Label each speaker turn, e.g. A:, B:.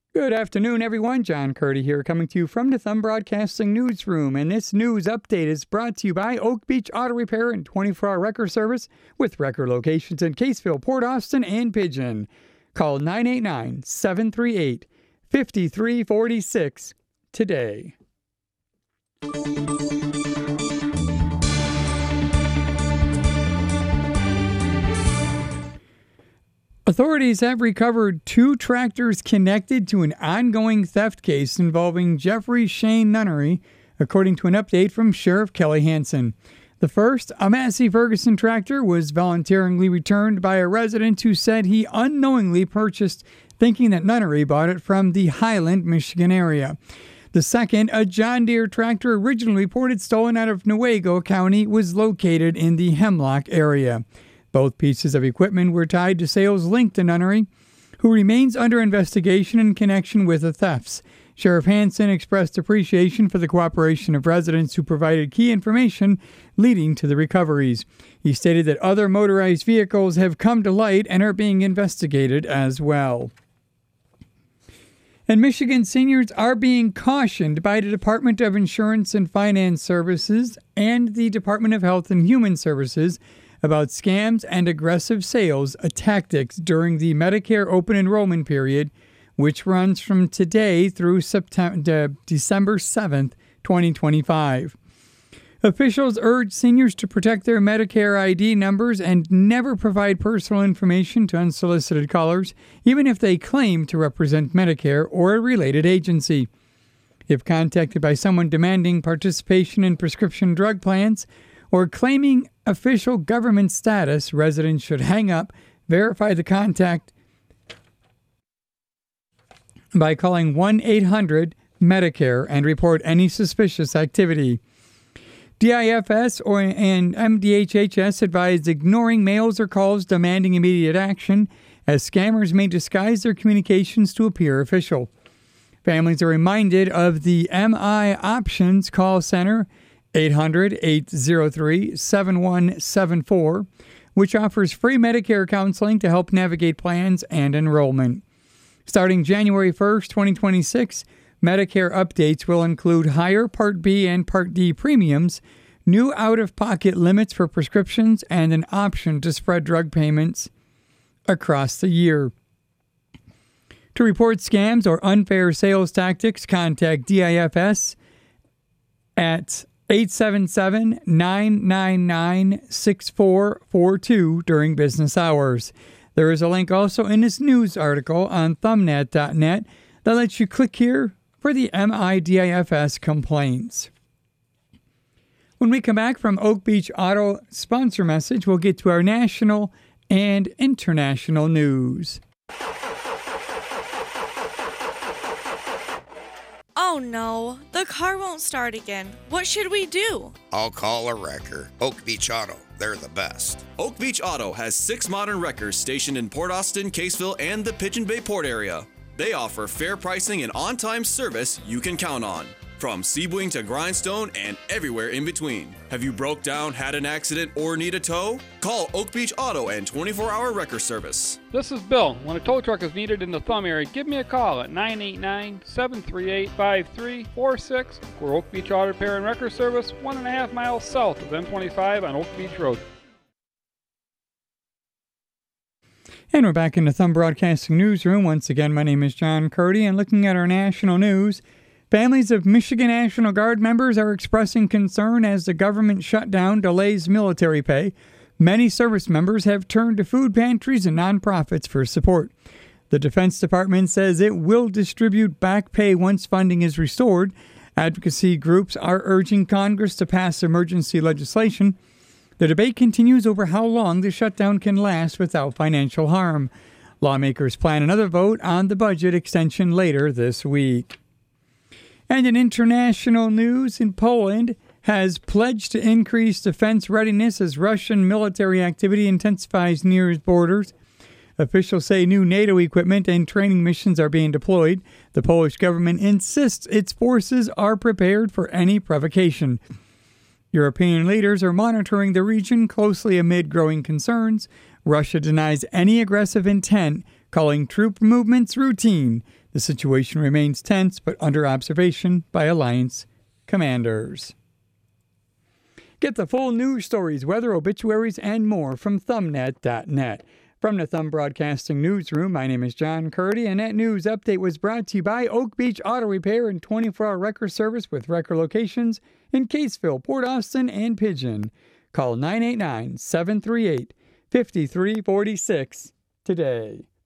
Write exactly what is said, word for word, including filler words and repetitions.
A: Good afternoon, everyone. John Curdy here, coming to you from the Thumb Broadcasting Newsroom. And this news update is brought to you by Oak Beach Auto Repair and twenty-four hour wrecker service with wrecker locations in Caseville, Port Austin, and Pigeon. Call nine eight nine, seven three eight, five three four six today. Authorities have recovered two tractors connected to an ongoing theft case involving Jeffrey Shane Nunnery, according to an update from Sheriff Kelly Hansen. The first, a Massey Ferguson tractor, was voluntarily returned by a resident who said he unknowingly purchased, thinking that Nunnery bought it from the Highland, Michigan area. The second, a John Deere tractor originally reported stolen out of Newaygo County, was located in the Hemlock area. Both pieces of equipment were tied to sales linked to Nunnery, who remains under investigation in connection with the thefts. Sheriff Hansen expressed appreciation for the cooperation of residents who provided key information leading to the recoveries. He stated that other motorized vehicles have come to light and are being investigated as well. And Michigan seniors are being cautioned by the Department of Insurance and Finance Services and the Department of Health and Human Services about scams and aggressive sales tactics during the Medicare open enrollment period, which runs from today through September, December seventh, twenty twenty-five. Officials urge seniors to protect their Medicare I D numbers and never provide personal information to unsolicited callers, even if they claim to represent Medicare or a related agency. If contacted by someone demanding participation in prescription drug plans or claiming official government status, residents should hang up, verify the contact by calling one eight hundred Medicare and report any suspicious activity. D I F S or and M D H H S advised ignoring mails or calls demanding immediate action, as scammers may disguise their communications to appear official. Families are reminded of the M I Options call center, eight hundred, eight oh three, seven one seven four, which offers free Medicare counseling to help navigate plans and enrollment. Starting January first, twenty twenty-six, Medicare updates will include higher Part B and Part D premiums, new out-of-pocket limits for prescriptions, and an option to spread drug payments across the year. To report scams or unfair sales tactics, contact D I F S at eight seven seven, nine nine nine, six four four two during business hours. There is a link also in this news article on thumbnet dot net that lets you click here for the M I D I F S complaints. When we come back from Oak Beach Auto sponsor message, we'll get to our national and international news.
B: Oh no, the car won't start again. What should we do?
C: I'll call a wrecker. Oak Beach Auto, they're the best.
D: Oak Beach Auto has six modern wreckers stationed in Port Austin, Caseville, and the Pigeon Bay Port area. They offer fair pricing and on-time service you can count on. From Sebring to Grindstone and everywhere in between. Have you broke down, had an accident, or need a tow? Call Oak Beach Auto and twenty-four hour wrecker service.
E: This is Bill. When a tow truck is needed in the Thumb area, give me a call at nine eight nine, seven three eight, five three four six. We're Oak Beach Auto Repair and Wrecker Service, one and a half miles south of M twenty-five on Oak Beach Road.
A: And we're back in the Thumb Broadcasting Newsroom. Once again, my name is John Curdy, and looking at our national news, families of Michigan National Guard members are expressing concern as the government shutdown delays military pay. Many service members have turned to food pantries and nonprofits for support. The Defense Department says it will distribute back pay once funding is restored. Advocacy groups are urging Congress to pass emergency legislation. The debate continues over how long the shutdown can last without financial harm. Lawmakers plan another vote on the budget extension later this week. And in international news, in Poland has pledged to increase defense readiness as Russian military activity intensifies near its borders. Officials say new NATO equipment and training missions are being deployed. The Polish government insists its forces are prepared for any provocation. European leaders are monitoring the region closely amid growing concerns. Russia denies any aggressive intent, calling troop movements routine. The situation remains tense but under observation by Alliance commanders. Get the full news stories, weather, obituaries, and more from thumbnet dot net. From the Thumb Broadcasting Newsroom, my name is John Curdy, and that news update was brought to you by Oak Beach Auto Repair and twenty-four hour wrecker service with wrecker locations in Caseville, Port Austin, and Pigeon. Call nine eight nine, seven three eight, five three four six today.